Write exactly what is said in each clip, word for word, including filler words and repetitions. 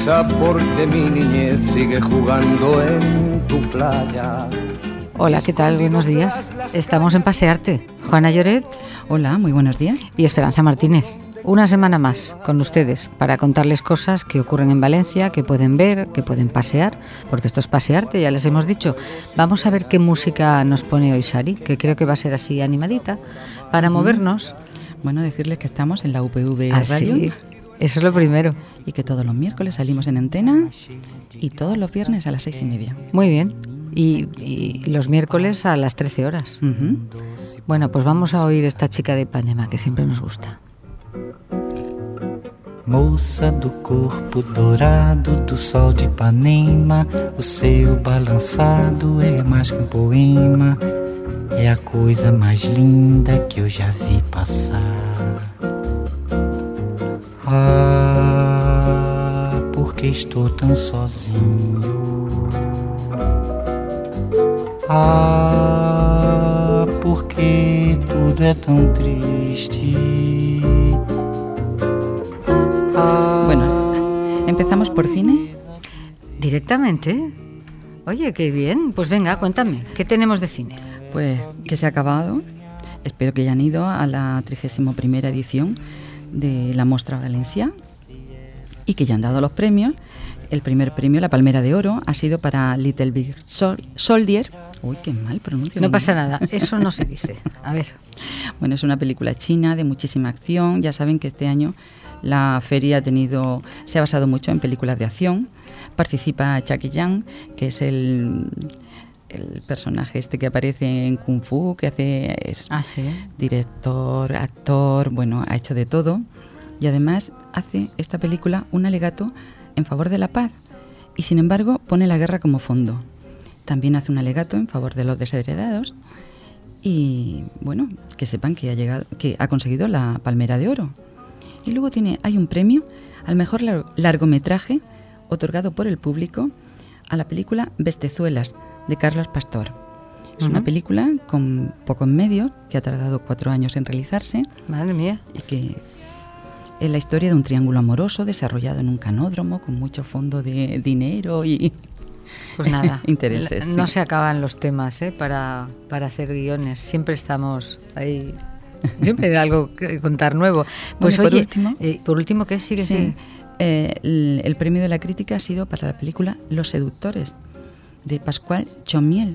risa porque mi niñez sigue jugando en tu playa. Hola, ¿qué tal? Buenos días. Estamos en Pasearte. Juana Lloret. Hola, muy buenos días. Y Esperanza Martínez. Una semana más con ustedes para contarles cosas que ocurren en Valencia, que pueden ver, que pueden pasear, porque esto es Pasearte, ya les hemos dicho. Vamos a ver qué música nos pone hoy Sari, que creo que va a ser así animadita, para mm. movernos. Bueno, decirles que estamos en la U P V ah, Radio. Sí. Eso es lo primero. Y que todos los miércoles salimos en antena y todos los viernes a las seis y media. Muy bien. Y, y los miércoles a las trece horas. Uh-huh. Bueno, pues vamos a oír esta chica de Ipanema que siempre nos gusta. Moça do corpo dourado do sol de Ipanema, o seu balançado é mais que um poema, é a coisa mais linda que eu já vi passar. Ah, porque estou tão sozinho. Ah, porque tudo é tão triste. Bueno, ¿empezamos por cine? ¿Directamente? Oye, qué bien. Pues venga, cuéntame, ¿qué tenemos de cine? Pues que se ha acabado. Espero que hayan ido a la trigésima primera edición de la Mostra Valencia y que ya han dado los premios. El primer premio, la Palmera de Oro, ha sido para Little Big Sol- Soldier. Uy, qué mal pronuncio. No pasa nada, eso no se dice. A ver. Bueno, es una película china de muchísima acción. Ya saben que este año la feria ha tenido, se ha basado mucho en películas de acción. Participa Jackie Chan, que es el, el personaje este que aparece en Kung Fu, que hace es ah, ¿sí? director, actor, bueno, ha hecho de todo. Y además hace esta película un alegato en favor de la paz y sin embargo pone la guerra como fondo. También hace un alegato en favor de los desheredados y bueno, que sepan que ha llegado, que ha conseguido la Palmera de Oro. Y luego tiene, hay un premio al mejor lar- largometraje otorgado por el público a la película Bestezuelas de Carlos Pastor. Es uh-huh. una película con pocos medios que ha tardado cuatro años en realizarse. Madre mía. Y que es la historia de un triángulo amoroso desarrollado en un canódromo con mucho fondo de dinero y pues nada, intereses. No sí. se acaban los temas ¿eh? para, para hacer guiones. Siempre estamos ahí. Siempre hay algo que contar nuevo. Pues bueno, oye, por último, eh, por último, ¿qué sigue? Sí, sí. Eh, el, el premio de la crítica ha sido para la película Los Seductores de Pascual Chomiel,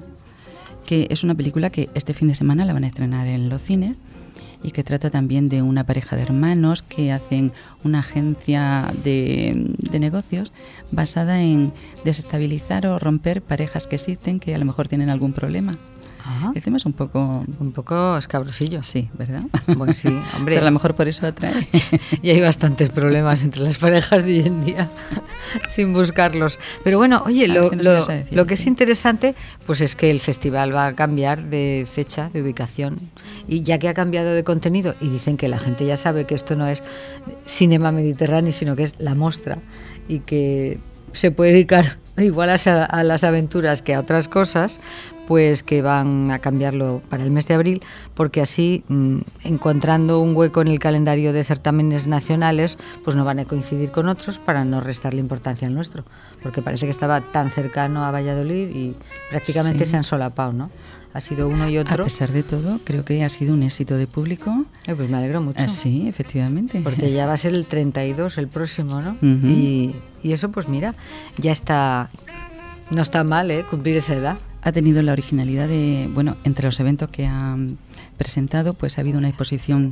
que es una película que este fin de semana la van a estrenar en los cines y que trata también de una pareja de hermanos que hacen una agencia de, de negocios basada en desestabilizar o romper parejas que existen que a lo mejor tienen algún problema. Ajá. El tema es un poco... Un poco escabrosillo. Sí, ¿verdad? Bueno, sí, hombre. Pero a lo mejor por eso atrae. Y hay bastantes problemas entre las parejas de hoy en día, sin buscarlos. Pero bueno, oye, lo, ¿qué nos lo, vas a decir? lo que es interesante pues es que el festival va a cambiar de fecha, de ubicación. Y ya que ha cambiado de contenido, y dicen que la gente ya sabe que esto no es cinema mediterráneo, sino que es la Mostra, y que se puede dedicar igual a, a las aventuras que a otras cosas, pues que van a cambiarlo para el mes de abril, porque así, mmm, encontrando un hueco en el calendario de certámenes nacionales, pues no van a coincidir con otros para no restarle importancia al nuestro, porque parece que estaba tan cercano a Valladolid y prácticamente sí. se han solapado, ¿no? Ha sido uno y otro. A pesar de todo, creo que ha sido un éxito de público. Eh, pues me alegro mucho. Ah, sí, efectivamente. Porque ya va a ser el treinta y dos el próximo, ¿no? Uh-huh. Y, y eso, pues mira, ya está... No está mal, ¿eh? Cumplir esa edad. Ha tenido la originalidad de... Bueno, entre los eventos que han presentado, pues ha habido una exposición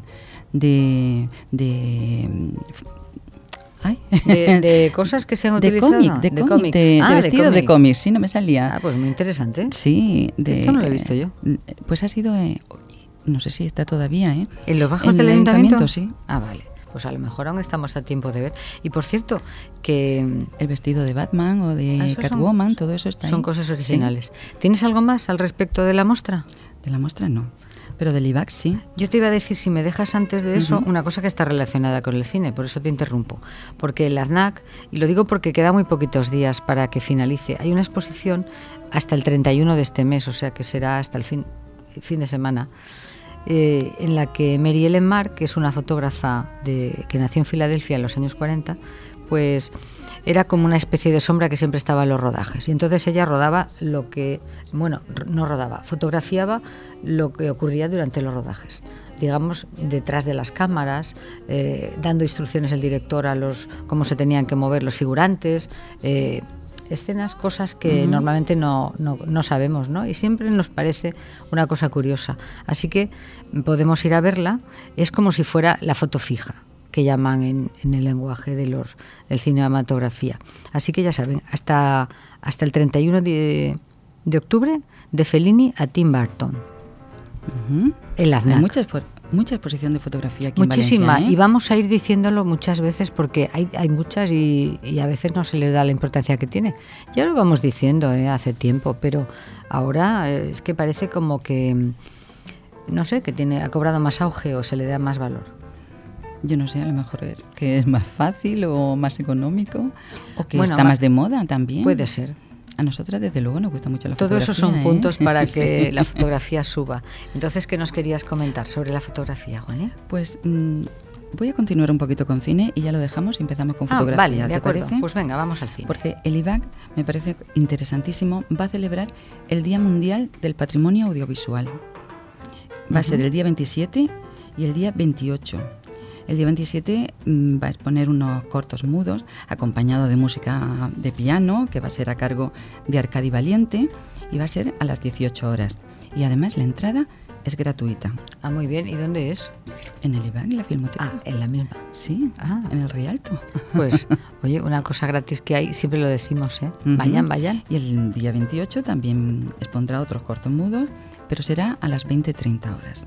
de... de Ay. De, de cosas que se han de utilizado. Cómic, de, de cómic, de, ah, de vestidos de, de cómics, sí, no me salía. Ah, pues muy interesante. Sí. De, Esto no lo he visto yo. Pues ha sido, eh, no sé si está todavía, ¿eh? ¿En los bajos en del el ayuntamiento? ayuntamiento? Sí. Ah, vale. Pues a lo mejor aún estamos a tiempo de ver. Y por cierto, que... El vestido de Batman o de Catwoman, son, todo eso está Son ahí. cosas originales. Sí. ¿Tienes algo más al respecto de la muestra? De la muestra no. Pero del I V A C sí. Yo te iba a decir, si me dejas antes de eso, uh-huh. una cosa que está relacionada con el cine, por eso te interrumpo. Porque el AZNAC, y lo digo porque queda muy poquitos días para que finalice, hay una exposición hasta el treinta y uno de este mes, o sea que será hasta el fin, fin de semana, eh, en la que Mary Ellen Mark, que es una fotógrafa de, que nació en Filadelfia en los años cuarenta, pues era como una especie de sombra que siempre estaba en los rodajes. Y entonces ella rodaba lo que, bueno, no rodaba, fotografiaba lo que ocurría durante los rodajes. Digamos, detrás de las cámaras, eh, dando instrucciones el director a los cómo se tenían que mover los figurantes, eh, escenas, cosas que uh-huh. normalmente no, no, no sabemos, ¿no? Y siempre nos parece una cosa curiosa. Así que podemos ir a verla. Es como si fuera la foto fija, que llaman en, en el lenguaje de los del cinematografía. Así que ya saben, hasta, hasta el treinta y uno de, de octubre, de Fellini a Tim Burton. Uh-huh. En la FNAC. Hay mucha, mucha exposición de fotografía aquí Muchísima, en Valencia, ¿eh? Y vamos a ir diciéndolo muchas veces porque hay, hay muchas y, y a veces no se les da la importancia que tiene. Ya lo vamos diciendo ¿eh? hace tiempo, pero ahora eh, es que parece como que, no sé, que tiene ha cobrado más auge o se le da más valor. Yo no sé, a lo mejor es que es más fácil o más económico o que bueno, está más, más de moda también. Puede ser. A nosotras, desde luego, nos gusta mucho la Todo fotografía. Todo eso son ¿eh? puntos para que sí. la fotografía suba. Entonces, ¿qué nos querías comentar sobre la fotografía, Juania? Pues mmm, voy a continuar un poquito con cine y ya lo dejamos y empezamos con ah, fotografía. Vale, de ¿te acuerdo. parece? Pues venga, vamos al cine. Porque el I B A C me parece interesantísimo. Va a celebrar el Día Mundial del Patrimonio Audiovisual. Va uh-huh. a ser el día veintisiete y el día veintiocho. El día veintisiete mmm, va a exponer unos cortos mudos acompañado de música de piano que va a ser a cargo de Arcadi Valiente y va a ser a las dieciocho horas. Y además la entrada es gratuita. Ah, muy bien. ¿Y dónde es? En el I B A C, en la Filmoteca. Ah, en la misma. Sí, ah. en el Rialto. Pues, oye, una cosa gratis que hay, siempre lo decimos, ¿eh? Uh-huh. Vayan, vayan. Y el día veintiocho también expondrá otros cortos mudos, pero será a las veinte treinta horas.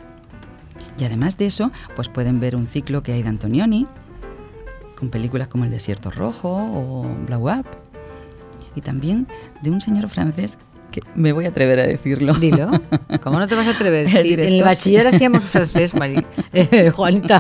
Y además de eso, pues pueden ver un ciclo que hay de Antonioni, con películas como El Desierto Rojo o Blow Up, y también de un señor francés que me voy a atrever a decirlo. Dilo. ¿Cómo no te vas a atrever? El sí, en el bachiller sí. hacíamos francés, Mari. Eh, Juanita.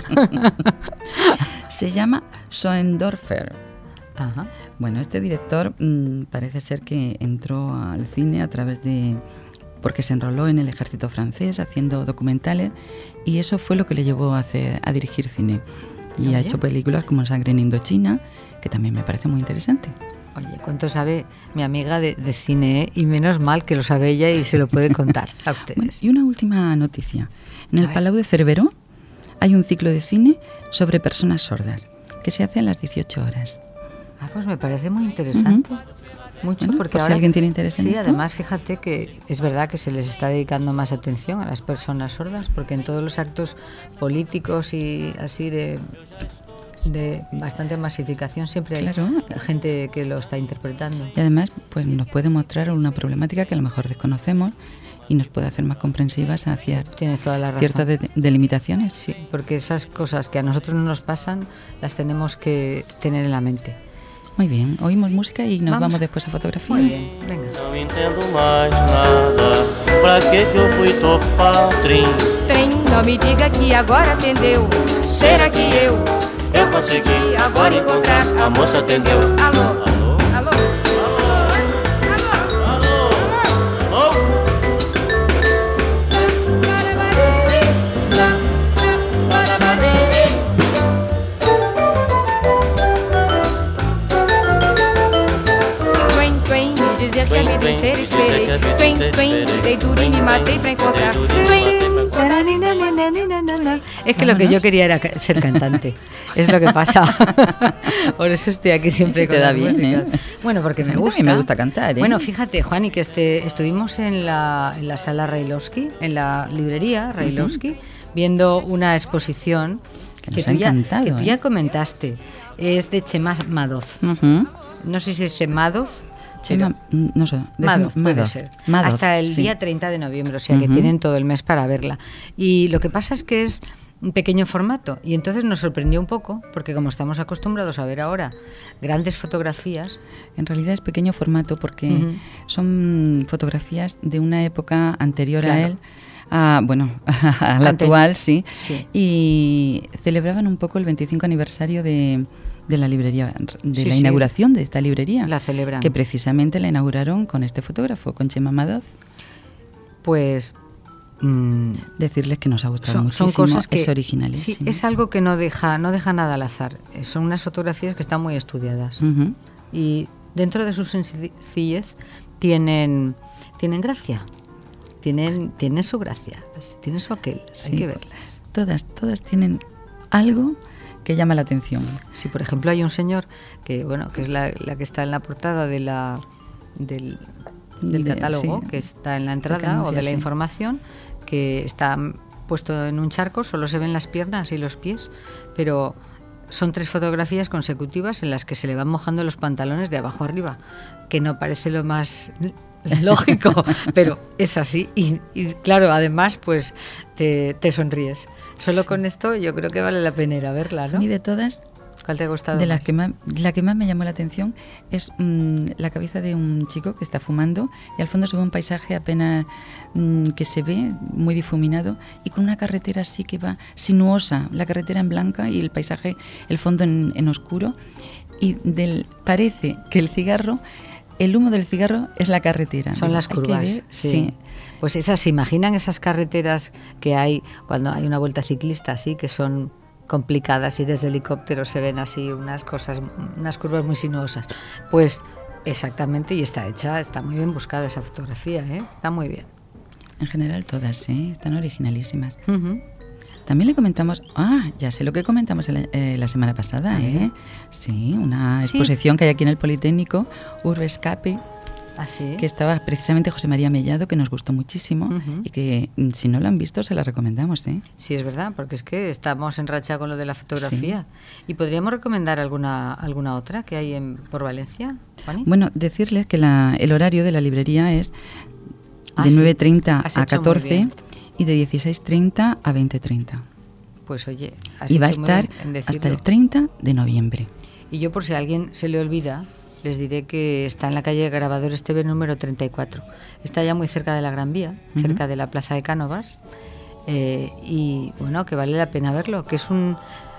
Se llama Schoendorfer. Ajá. Bueno, este director mmm, parece ser que entró al cine a través de... porque se enroló en el ejército francés haciendo documentales y eso fue lo que le llevó a, hacer, a dirigir cine. Y Oye. ha hecho películas como Sangre en Indochina, que también me parece muy interesante. Oye, ¿cuánto sabe mi amiga de, de cine? ¿eh? Y menos mal que lo sabe ella y se lo puede contar a ustedes. Bueno, y una última noticia. En el Palau de Cerveró hay un ciclo de cine sobre personas sordas que se hace a las dieciocho horas. Ah, pues me parece muy interesante. Uh-huh. Mucho, bueno, porque por ahora, si alguien tiene interés en sí, esto. Además, fíjate que es verdad que se les está dedicando más atención a las personas sordas, porque en todos los actos políticos y así de, de bastante masificación siempre hay claro. gente que lo está interpretando. Y además, pues nos puede mostrar una problemática que a lo mejor desconocemos y nos puede hacer más comprensivas hacia Tienes toda la razón. ciertas de- delimitaciones. Sí, porque esas cosas que a nosotros no nos pasan las tenemos que tener en la mente. Muy bien, oímos música y nos vamos, vamos después a fotografía. Muy bien, venga. Não entendo mais nada, pra que que eu fui topar o trem? Trem, não me diga que agora atendeu. Será que eu, Eu consegui agora encontrar, a moça atendeu. alô, alô, Alô? alô, Alô? Alô? Twain, twain, me dizer que a vida inteira esperei. Twain, twain, dei duro e me matei pra encontrar. Twain. Es que lo que yo quería era ca- ser cantante. Es lo que pasa. Por eso estoy aquí siempre Se con te da las bien, músicas. ¿eh? Bueno, porque Pues me a mí gusta. también me gusta cantar, ¿eh? Bueno, fíjate, Juan, y que este, estuvimos en la, en la sala Railowski, en la librería Railowski, uh-huh. viendo una exposición Que que, nos tú, ha ya, encantado, que tú ¿eh? ya comentaste. Es de Chema Madoff. Uh-huh. No sé si se dice Madoff. Chema, pero- no sé. Madoff, puede Madoff. ser. Madoff, Hasta el sí. día treinta de noviembre, o sea que Ujú. tienen todo el mes para verla. Y lo que pasa es que es un pequeño formato y entonces nos sorprendió un poco porque como estamos acostumbrados a ver ahora grandes fotografías. En realidad es pequeño formato porque Ujú. son fotografías de una época anterior Claro. a él, a, bueno, a la Ante- actual, sí. Sí. Y celebraban un poco el veinticinco aniversario de, de la librería, de Sí, la sí. inauguración de esta librería. La celebran. Que precisamente la inauguraron con este fotógrafo, con Chema Madoff. Pues mmm, decirles que nos ha gustado son, muchísimo, son cosas que, es originalísimo. Sí, es algo que no deja, no deja nada al azar. Son unas fotografías que están muy estudiadas. Uh-huh. Y dentro de su sencillez tienen, tienen gracia. Tienen, tienen su gracia, tienen su aquel, sí, hay que verlas. Todas, todas tienen algo que llama la atención. Sí, por ejemplo, hay un señor que, bueno, que es la, la que está en la portada de la, del, del de, catálogo, sí, que está en la entrada anuncia, o de la sí. información, que está puesto en un charco, solo se ven las piernas y los pies, pero son tres fotografías consecutivas en las que se le van mojando los pantalones de abajo arriba, que no parece lo más lógico, pero es así. Y, y claro, además, pues te, te sonríes. Solo sí. con esto yo creo que vale la pena ir a verla, ¿no? A mí de todas, ¿cuál te ha gustado de más? Las que más, la que más me llamó la atención es mmm, la cabeza de un chico que está fumando y al fondo se ve un paisaje apenas mmm, que se ve muy difuminado y con una carretera así que va sinuosa, la carretera en blanca y el paisaje, el fondo en, en oscuro, y del, parece que el cigarro, el humo del cigarro es la carretera. Son las curvas. Ver, sí. sí. Pues esas, ¿se imaginan esas carreteras que hay cuando hay una vuelta ciclista así, que son complicadas y desde helicóptero se ven así unas cosas, unas curvas muy sinuosas? Pues exactamente, y está hecha, está muy bien buscada esa fotografía, ¿eh? Está muy bien. En general todas, ¿eh? Están originalísimas. Uh-huh. También le comentamos, ah, ya sé lo que comentamos la, eh, la semana pasada, ¿eh? Sí, una sí. exposición que hay aquí en el Politécnico, Urbescape, ¿ah, sí? que estaba precisamente José María Mellado, que nos gustó muchísimo, uh-huh. y que si no lo han visto se la recomendamos, ¿eh? Sí, es verdad, porque es que estamos en racha con lo de la fotografía. Sí. ¿Y podríamos recomendar alguna alguna otra que hay en, por Valencia, Juani? Bueno, decirles que la, el horario de la librería es de ah, nueve y treinta sí. a catorce y de dieciséis y treinta a veinte y treinta. Pues oye, has y va a hecho estar hasta el treinta de noviembre. Y yo, por si a alguien se le olvida, les diré que está en la calle Grabadores T V número treinta y cuatro. Está ya muy cerca de la Gran Vía, uh-huh. cerca de la Plaza de Cánovas, eh, y bueno, que vale la pena verlo, que es un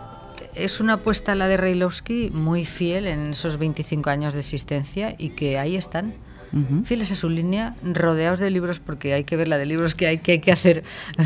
es una apuesta a la de Reilowsky muy fiel en esos veinticinco años de existencia y que ahí están. Uh-huh. Fieles a su línea, rodeados de libros, porque hay que ver la de libros que hay que, hay que hacer.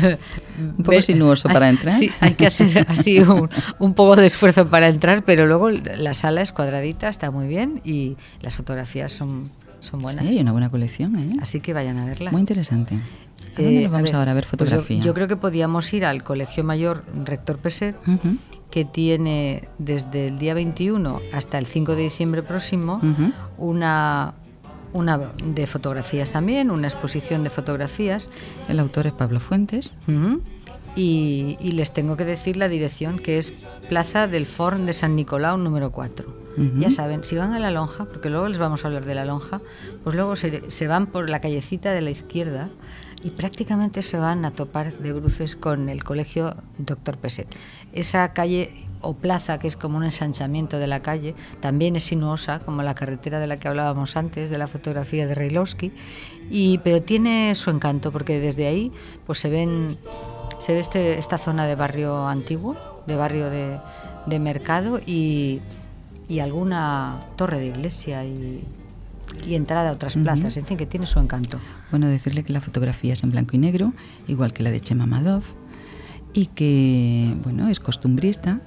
Un poco sinuoso para entrar. Sí, hay que hacer así un, un poco de esfuerzo para entrar, pero luego la sala es cuadradita, está muy bien y las fotografías son, son buenas. Sí, hay una buena colección, ¿eh? Así que vayan a verla. Muy interesante. ¿A dónde eh, nos vamos a ver, ahora a ver fotografía? Pues yo, yo creo que podíamos ir al Colegio Mayor Rector Peset, uh-huh. que tiene desde el día veintiuno hasta el cinco de diciembre próximo uh-huh. una... una de fotografías también, una exposición de fotografías. El autor es Pablo Fuentes. Uh-huh. y, y les tengo que decir la dirección, que es Plaza del Forn de San Nicolau número cuatro. Uh-huh. Ya saben, si van a la lonja, porque luego les vamos a hablar de la lonja, pues luego se, se van por la callecita de la izquierda y prácticamente se van a topar de bruces con el Colegio Doctor Peset. Esa calle o plaza, que es como un ensanchamiento de la calle, también es sinuosa, como la carretera de la que hablábamos antes, de la fotografía de Reilowsky, y pero tiene su encanto, porque desde ahí pues se ven se ve este, esta zona de barrio antiguo, de barrio de, de mercado y, y alguna torre de iglesia y, y entrada a otras plazas, uh-huh. en fin, que tiene su encanto. Bueno, decirle que la fotografía es en blanco y negro, igual que la de Chema Madoff, y que, bueno, es costumbrista,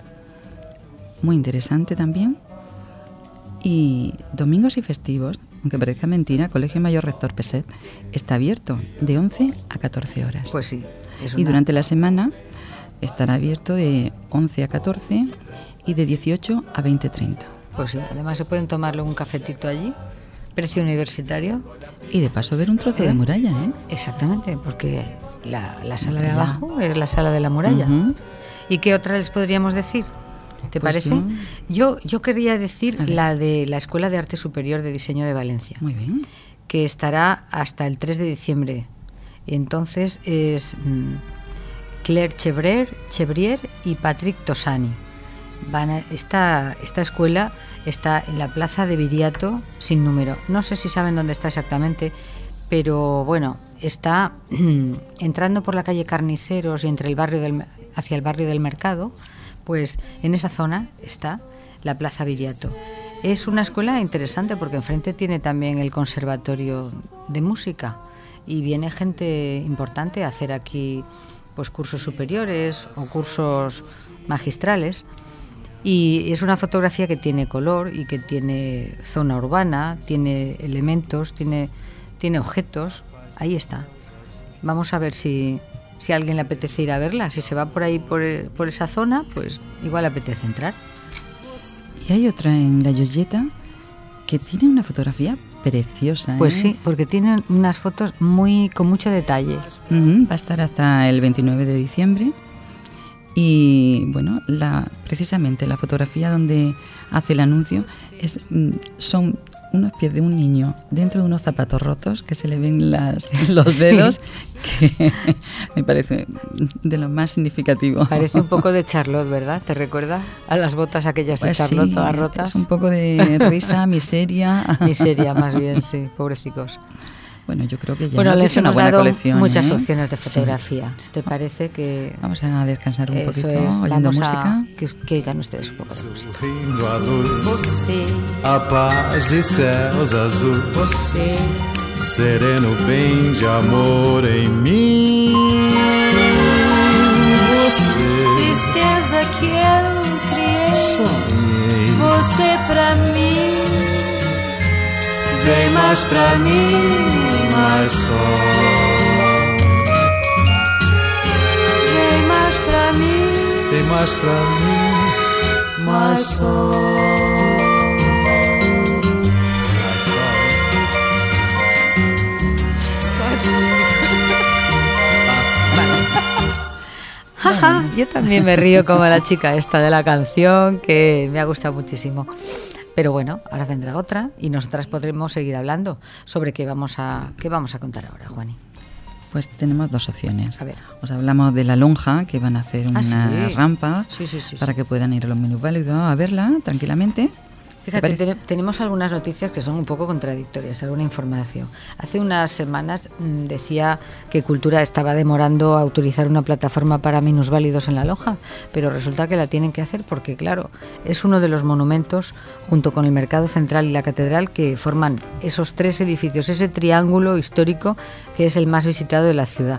muy interesante también. Y domingos y festivos, aunque parezca mentira, Colegio Mayor Rector Peset está abierto de once a catorce horas. Pues sí. Es una... Y durante la semana estará abierto de once a catorce y de dieciocho a veinte treinta. Pues sí, además se pueden tomarle un cafetito allí, precio universitario. Y de paso ver un trozo ¿Eh? de muralla, ¿eh? Exactamente, porque la, la sala de abajo es la sala de la muralla. Uh-huh. ¿Y qué otra les podríamos decir? ¿Te pues parece? Yo, yo, yo quería decir la de la Escuela de Arte Superior de Diseño de Valencia. Muy bien. Que estará hasta el tres de diciembre. Entonces es mmm, Claire Chevrier, Chevrier y Patrick Tosani. Van a, esta, esta escuela está en la plaza de Viriato sin número. No sé si saben dónde está exactamente, pero bueno, está entrando por la calle Carniceros y entre el barrio del, hacia el barrio del Mercado. Pues en esa zona está la Plaza Viriato. Es una escuela interesante porque enfrente tiene también el Conservatorio de Música y viene gente importante a hacer aquí pues cursos superiores o cursos magistrales. Y es una fotografía que tiene color y que tiene zona urbana, tiene elementos, tiene, tiene objetos. Ahí está. Vamos a ver si, si a alguien le apetece ir a verla. Si se va por ahí, por, por esa zona, pues igual le apetece entrar. Y hay otra en La Llolleta que tiene una fotografía preciosa. Pues ¿eh? sí, porque tiene unas fotos muy con mucho detalle. Uh-huh, va a estar hasta el veintinueve de diciembre. Y bueno, la, precisamente la fotografía donde hace el anuncio es, son unos pies de un niño dentro de unos zapatos rotos que se le ven las, los dedos, sí. Que me parece de lo más significativo. Parece un poco de Charlotte, ¿verdad? ¿Te recuerda a las botas aquellas de pues Charlotte sí, todas rotas? Es un poco de risa, miseria. Miseria, más bien, sí, pobrecicos. Bueno, yo creo que ya bueno, les una hemos buena dado colección, muchas ¿eh? opciones de fotografía. Sí. ¿Te parece que...? Vamos a descansar un eso poquito es, oyendo vamos música. A, que, que oigan ustedes un poco de música. Sorrindo a luz, Você, a paz de céus azuis, você, sereno bem de amor em mim. Você, tristeza que eu criei, sonhei, você pra mim, vem mais pra mim, mais sol. vem mais pra mim, Vem mais pra mim, mais sol. Mais Jaja, yo también me río como la chica esta de la canción, que me ha gustado muchísimo. Pero bueno, ahora vendrá otra y nosotras podremos seguir hablando sobre qué vamos a qué vamos a contar ahora, Juani. Pues tenemos dos opciones. A ver. Os hablamos de la lonja, que van a hacer una ah, sí. rampa sí, sí, sí, para sí. que puedan ir a los minusválidos a verla tranquilamente. Fíjate, te, tenemos algunas noticias que son un poco contradictorias, alguna información. Hace unas semanas mmm, decía que Cultura estaba demorando a autorizar una plataforma para minusválidos en la lonja, pero resulta que la tienen que hacer porque, claro, es uno de los monumentos, junto con el Mercado Central y la Catedral, que forman esos tres edificios, ese triángulo histórico que es el más visitado de la ciudad.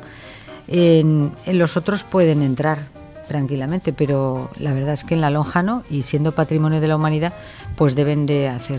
En, en los otros pueden entrar tranquilamente, pero la verdad es que en la lonja no, y siendo patrimonio de la humanidad, pues deben de hacer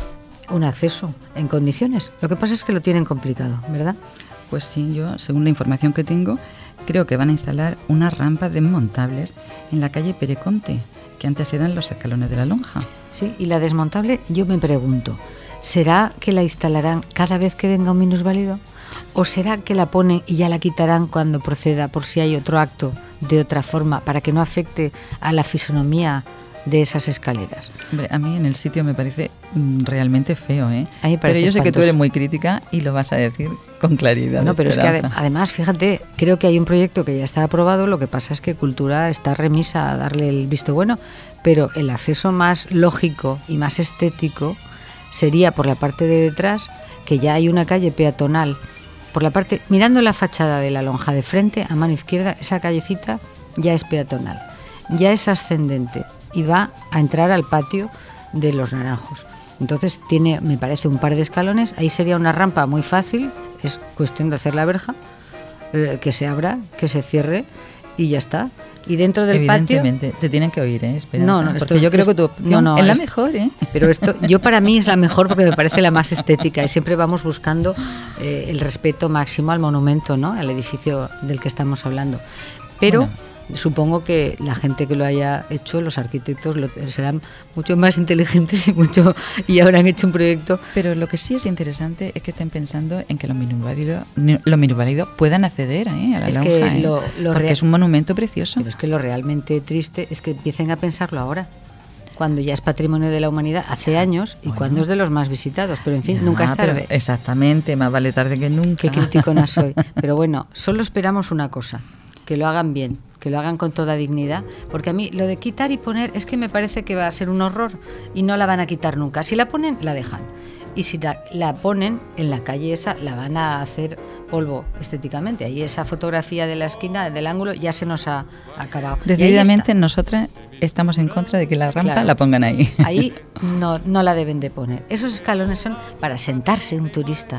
un acceso en condiciones. Lo que pasa es que lo tienen complicado, ¿verdad? Pues sí, yo, según la información que tengo, creo que van a instalar unas rampas desmontables en la calle Pereconte, que antes eran los escalones de la lonja. Sí, y la desmontable, yo me pregunto, ¿será que la instalarán cada vez que venga un minusválido? ¿O será que la ponen y ya la quitarán cuando proceda, por si hay otro acto de otra forma, para que no afecte a la fisonomía de esas escaleras? Hombre, a mí en el sitio me parece mm, realmente feo, ¿eh? A mí me parece pero yo sé espantoso. Que tú eres muy crítica y lo vas a decir con claridad. No, pero es que ade- además, fíjate, creo que hay un proyecto que ya está aprobado, lo que pasa es que Cultura está remisa a darle el visto bueno, pero el acceso más lógico y más estético sería por la parte de detrás, que ya hay una calle peatonal. Por la parte, mirando la fachada de la lonja de frente, a mano izquierda, esa callecita ya es peatonal, ya es ascendente y va a entrar al patio de los Naranjos. Entonces tiene, me parece, un par de escalones, ahí sería una rampa muy fácil, es cuestión de hacer la verja, eh, que se abra, que se cierre y ya está. Y dentro del Evidentemente, patio... te tienen que oír, ¿eh? Esperanza, No, no, porque esto, yo creo esto, que tu opción no, no, es la es, mejor, ¿eh? Pero esto, yo para mí es la mejor porque me parece la más estética y siempre vamos buscando eh, el respeto máximo al monumento, ¿no? Al edificio del que estamos hablando. Pero bueno, supongo que la gente que lo haya hecho, los arquitectos, lo, serán mucho más inteligentes y mucho y habrán hecho un proyecto. Pero lo que sí es interesante es que estén pensando en que los minusválidos, los minusválidos puedan acceder ¿eh? a la es lonja, que ¿eh? lo, lo porque real, es un monumento precioso. Pero es que lo realmente triste es que empiecen a pensarlo ahora, cuando ya es patrimonio de la humanidad hace años y bueno, cuando es de los más visitados, pero en fin, ya, nunca es tarde. Exactamente, más vale tarde que nunca. Qué criticona soy. Pero bueno, solo esperamos una cosa, que lo hagan bien, que lo hagan con toda dignidad, porque a mí lo de quitar y poner es que me parece que va a ser un horror y no la van a quitar nunca. Si la ponen, la dejan. Y si la, la ponen en la calle esa, la van a hacer polvo estéticamente. Ahí esa fotografía de la esquina, del ángulo, ya se nos ha acabado. Decididamente nosotras estamos en contra de que la rampa claro, la pongan ahí. Ahí no, no la deben de poner. Esos escalones son para sentarse un turista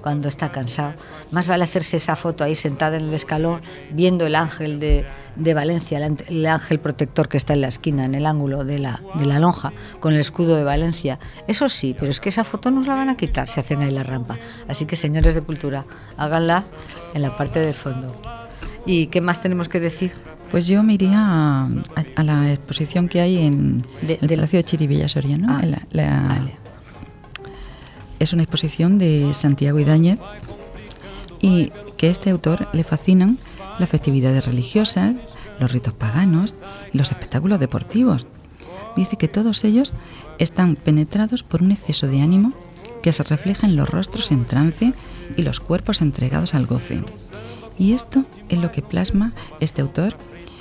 cuando está cansado. Más vale hacerse esa foto ahí sentada en el escalón, viendo el ángel de, de Valencia, el, el ángel protector que está en la esquina, en el ángulo de la, de la lonja, con el escudo de Valencia. Eso sí, pero es que esa foto nos la van a quitar si hacen ahí la rampa. Así que, señores de cultura, háganla en la parte del fondo. ¿Y qué más tenemos que decir? Pues yo me iría a, a, a la exposición que hay en de, el de Palacio de Chirivella Soriano. Ah, la, la, vale. Es una exposición de Santiago Ibáñez y que a este autor le fascinan las festividades religiosas, los ritos paganos y los espectáculos deportivos. Dice que todos ellos están penetrados por un exceso de ánimo que se refleja en los rostros en trance y los cuerpos entregados al goce. Y esto es lo que plasma este autor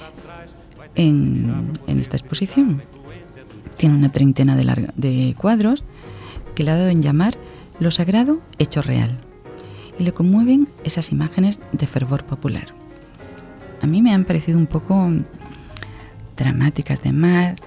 en, en esta exposición. Tiene una treintena de, larga, de cuadros que le ha dado en llamar lo sagrado hecho real. Y le conmueven esas imágenes de fervor popular. A mí me han parecido un poco dramáticas de mar,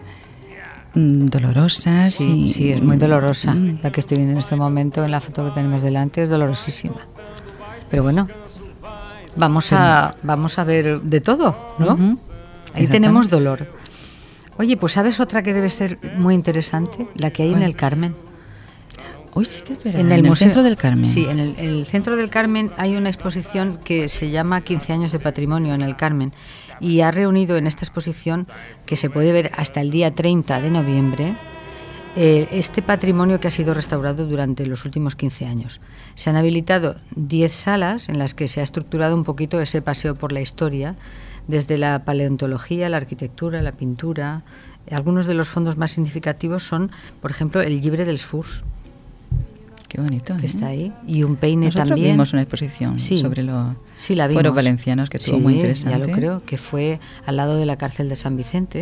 dolorosas. Sí, y, sí, es muy dolorosa. Mm. La que estoy viendo en este momento en la foto que tenemos delante es dolorosísima. Pero bueno, vamos a, vamos a ver de todo, ¿no? Uh-huh. Ahí tenemos dolor. Oye, pues ¿sabes otra que debe ser muy interesante? La que hay en el Carmen. Uy, sí que es verdad. En En el, el museo, centro del Carmen. Sí, en el, en el centro del Carmen hay una exposición que se llama quince años de patrimonio en el Carmen y ha reunido en esta exposición, que se puede ver hasta el día treinta de noviembre, eh, este patrimonio que ha sido restaurado durante los últimos quince años. Se han habilitado diez salas en las que se ha estructurado un poquito ese paseo por la historia, desde la paleontología, la arquitectura, la pintura. Algunos de los fondos más significativos son, por ejemplo, el Llibre dels Furs, Qué bonito, que ¿eh? está ahí, y un peine Nosotros también. vimos una exposición Sí. sobre los Sí, la vimos. foros valencianos que estuvo Sí, muy interesante. ya lo creo, que fue al lado de la cárcel de San Vicente,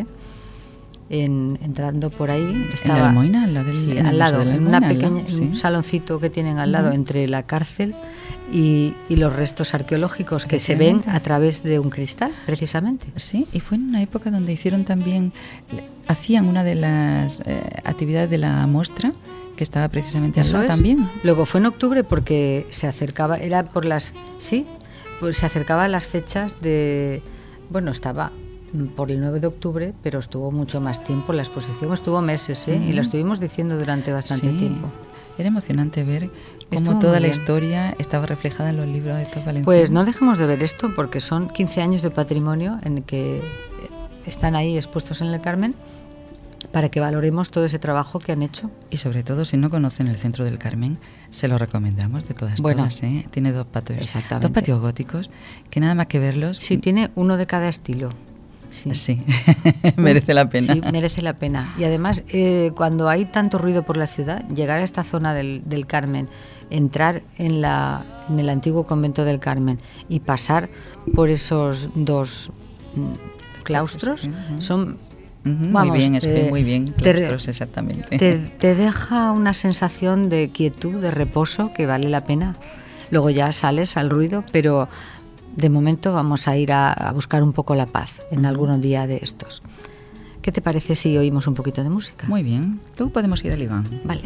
en, entrando por ahí. Estaba, ¿En la Almoina? Al lado del, sí, en el al lado, Museo de la en una Almoina, al pequeña, lado, sí. un saloncito que tienen al lado, uh-huh, entre la cárcel y, y los restos arqueológicos que se ven a través de un cristal, precisamente. Sí, y fue en una época donde hicieron también, hacían una de las eh, actividades de la muestra, que estaba precisamente al Eso lado es. también. Luego fue en octubre porque se acercaba, era por las, sí, pues se acercaban las fechas de, bueno, estaba por el nueve de octubre, pero estuvo mucho más tiempo la exposición, estuvo meses, ¿eh? Uh-huh. Y la estuvimos diciendo durante bastante sí. tiempo. Era emocionante ver cómo Estuvo toda muy la bien. historia estaba reflejada en los libros de estos valencianos. Pues no dejemos de ver esto porque son quince años de patrimonio en el que están ahí expuestos en el Carmen, para que valoremos todo ese trabajo que han hecho. Y sobre todo, si no conocen el centro del Carmen, se lo recomendamos de todas, bueno, todas, ¿eh? Tiene dos patios, exactamente. dos patios góticos, que nada más que verlos... Sí, tiene uno de cada estilo. Sí, sí. merece la pena. Sí, merece la pena. Y además, eh, cuando hay tanto ruido por la ciudad, llegar a esta zona del, del Carmen, entrar en, la, en el antiguo convento del Carmen y pasar por esos dos mm, claustros, uh-huh, son... Uh-huh, vamos, muy bien, es eh, muy bien, claustros, te, exactamente. Te, te deja una sensación de quietud, de reposo, que vale la pena. Luego ya sales al ruido, pero... de momento vamos a ir a, a buscar un poco la paz en uh-huh. algún día de estos. ¿Qué te parece si oímos un poquito de música? Muy bien. Luego podemos ir al Iván. Vale.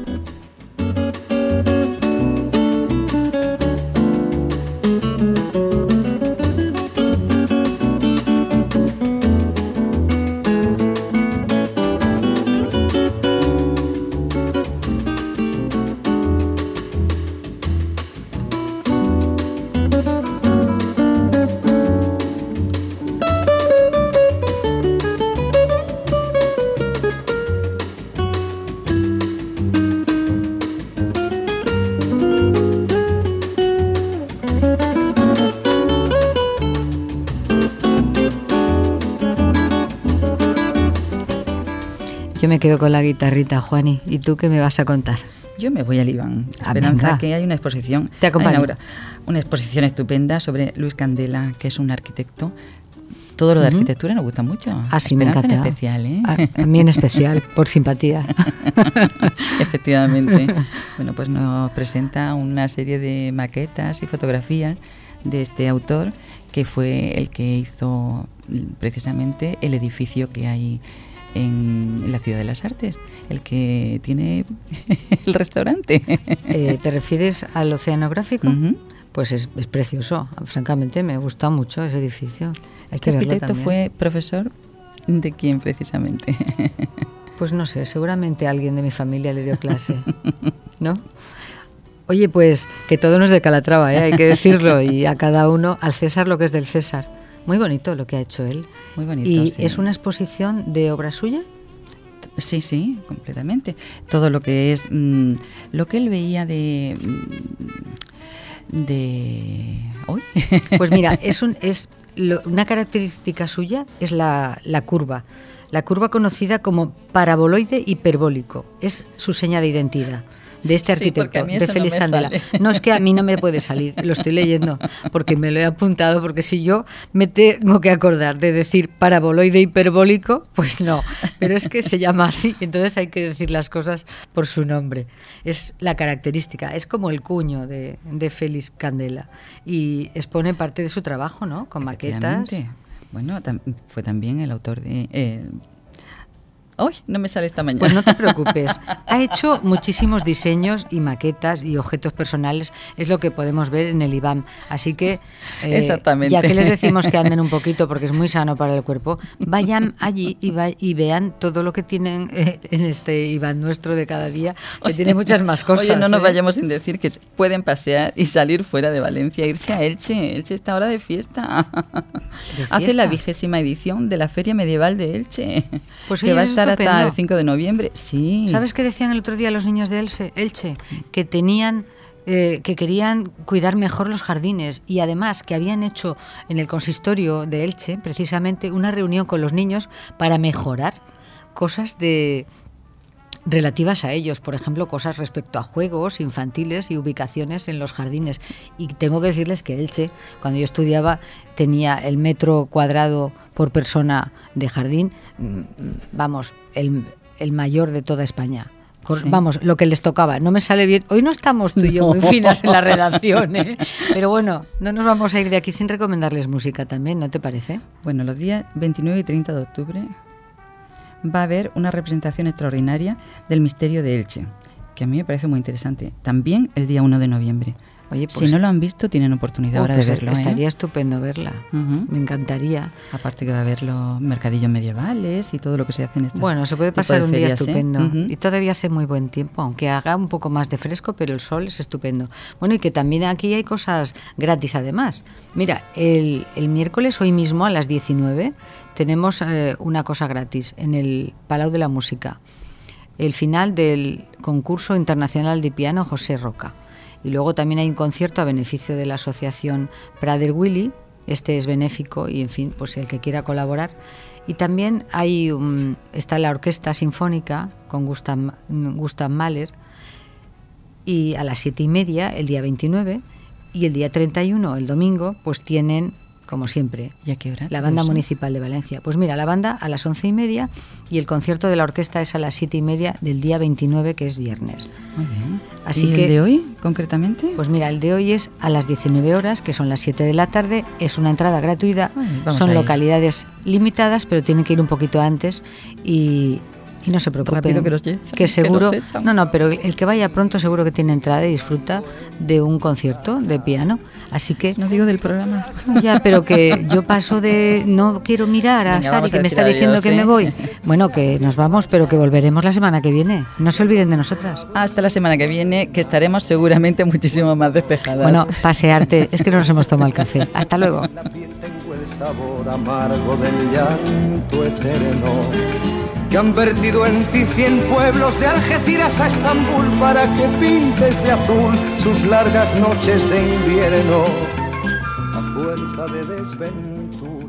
Yo me quedo con la guitarrita, Juani. ¿Y tú qué me vas a contar? Yo me voy al Iván. Ah, Esperanza, que hay una exposición. Te acompaño. Una, una exposición estupenda sobre Luis Candela, que es un arquitecto. Todo lo de uh-huh. arquitectura nos gusta mucho. Ah, sí, Esperanza me encanta. En especial, ¿eh? A, a mí en especial, por simpatía. Efectivamente. Bueno, pues nos presenta una serie de maquetas y fotografías de este autor, que fue el que hizo precisamente el edificio que hay en, en la Ciudad de las Artes, el que tiene el restaurante. Eh, ¿Te refieres al Oceanográfico? Uh-huh. Pues es, es precioso, francamente me gusta mucho ese edificio. Hay Este que verlo arquitecto también. fue profesor de quién precisamente. Pues no sé, seguramente alguien de mi familia le dio clase, ¿no? Oye, pues que todo no es de Calatrava, ¿eh? Hay que decirlo, y a cada uno, al César lo que es del César. Muy bonito lo que ha hecho él. Muy bonito, ¿Y sí. es una exposición de obra suya? Sí, sí, completamente. Todo lo que es, mmm, lo que él veía de... de... ¿Hoy? Pues mira, es, un, es lo, una característica suya es la, la curva. La curva conocida como paraboloide hiperbólico. Es su seña de identidad de este Sí, porque arquitecto, a mí de eso Félix no me Candela. sale. No, es que a mí no me puede salir, lo estoy leyendo, porque me lo he apuntado, porque si yo me tengo que acordar de decir paraboloide hiperbólico, pues no, pero es que se llama así, entonces hay que decir las cosas por su nombre. Es la característica, es como el cuño de, de Félix Candela, y expone parte de su trabajo, ¿no? Con maquetas. Bueno, tam- fue también el autor de... Eh, ¡Uy! No me sale esta mañana. Pues no te preocupes. Ha hecho muchísimos diseños y maquetas y objetos personales. Es lo que podemos ver en el I B A M. Así que, eh, Exactamente. ya que les decimos que anden un poquito porque es muy sano para el cuerpo, vayan allí y, va- y vean todo lo que tienen eh, en este I B A M nuestro de cada día, que tiene muchas más cosas. Oye, no nos ¿eh? vayamos sin decir que pueden pasear y salir fuera de Valencia, irse a Elche. Elche está ahora de fiesta. ¿De Hace fiesta? la vigésima edición de la Feria Medieval de Elche, Pues que oye, va a es estar hasta estupendo. el cinco de noviembre. Sí. ¿Sabes qué decían el otro día los niños de Elche? Elche que tenían... Eh, que querían cuidar mejor los jardines y además que habían hecho en el consistorio de Elche precisamente una reunión con los niños para mejorar cosas de relativas a ellos, por ejemplo, cosas respecto a juegos infantiles y ubicaciones en los jardines. Y tengo que decirles que Elche, cuando yo estudiaba, tenía el metro cuadrado por persona de jardín, vamos, el, el mayor de toda España. Sí. Vamos, lo que les tocaba. No me sale bien. Hoy no estamos tú y yo muy finas en la redacción, ¿eh? Pero bueno, no nos vamos a ir de aquí sin recomendarles música también, ¿no te parece? Bueno, los días veintinueve y treinta de octubre va a haber una representación extraordinaria del Misterio de Elche, que a mí me parece muy interesante. También el día uno de noviembre. Oye, pues, si no lo han visto, tienen oportunidad oh, ahora pues de verlo. Estaría ¿eh? estupendo verla. Uh-huh. Me encantaría. Aparte que va a haber los mercadillos medievales y todo lo que se hace en esta. Bueno, se puede pasar un ferias, día estupendo. ¿eh? Uh-huh. Y todavía hace muy buen tiempo, aunque haga un poco más de fresco, pero el sol es estupendo. Bueno, y que también aquí hay cosas gratis además. Mira, el, el miércoles, hoy mismo a las diecinueve, tenemos eh, una cosa gratis en el Palau de la Música. El final del concurso internacional de piano José Roca. Y luego también hay un concierto a beneficio de la asociación Prader Willy. Este es benéfico y, en fin, pues el que quiera colaborar. Y también hay un, está la Orquesta Sinfónica con Gustav, Gustav Mahler. Y a las siete y media, el día veintinueve, y el día treinta y uno, el domingo, pues tienen, como siempre, ¿y a qué hora? La Banda Municipal de Valencia. Pues mira, la banda a las once y media y el concierto de la orquesta es a las siete y media del día veintinueve, que es viernes. Muy bien. Así ¿Y que, el de hoy, concretamente? Pues mira, el de hoy es a las diecinueve horas, que son las siete de la tarde. Es una entrada gratuita. Ay, son localidades limitadas, pero tienen que ir un poquito antes y... Y no se preocupen, rápido que, los echan, que seguro, que los echan. no, no, pero el que vaya pronto seguro que tiene entrada y disfruta de un concierto de piano. Así que no digo del programa. Ya, pero que yo paso de no quiero mirar a Venga, Sari que a me está diciendo adiós, que ¿eh? me voy. Bueno, que nos vamos, pero que volveremos la semana que viene. No se olviden de nosotras. Hasta la semana que viene, que estaremos seguramente muchísimo más despejadas. Bueno, pasearte, es que no nos hemos tomado el café. Hasta luego. Tengo el sabor amargo del llanto eterno, que han vertido en ti cien pueblos de Algeciras a Estambul para que pintes de azul sus largas noches de invierno a fuerza de desventura.